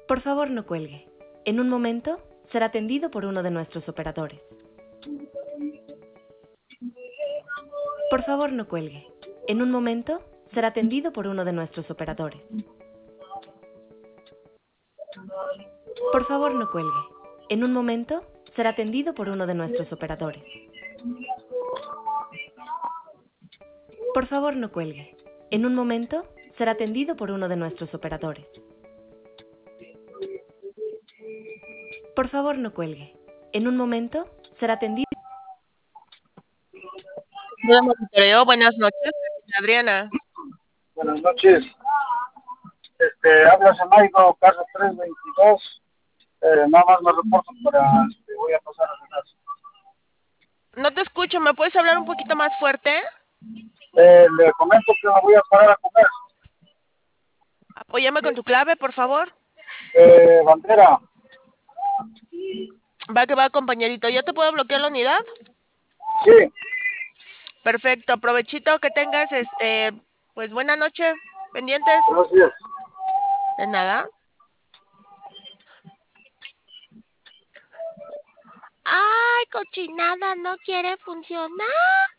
Por favor, no cuelgue. En un momento será atendido por uno de nuestros operadores. Por favor, no cuelgue. En un momento será atendido por uno de nuestros operadores. Por favor, no cuelgue. En un momento será atendido por uno de nuestros operadores. Por favor, no cuelgue. En un momento será atendido por uno de nuestros operadores. Por favor, no cuelgue. En un momento será atendido. De monitoreo, buenas noches, Adriana. Buenas noches. Habla Maigo, casa 322. Nada más me reporto para voy a pasar a cenar. No te escucho, ¿me puedes hablar un poquito más fuerte? Le comento que me voy a parar a comer. Apóyame con tu clave, por favor. Bandera. Va que va, compañerito. ¿Ya te puedo bloquear la unidad? Sí. Perfecto, provechito, que tengas, pues buena noche, pendientes. Gracias. De nada. ¡Ay, cochinada! No quiere funcionar.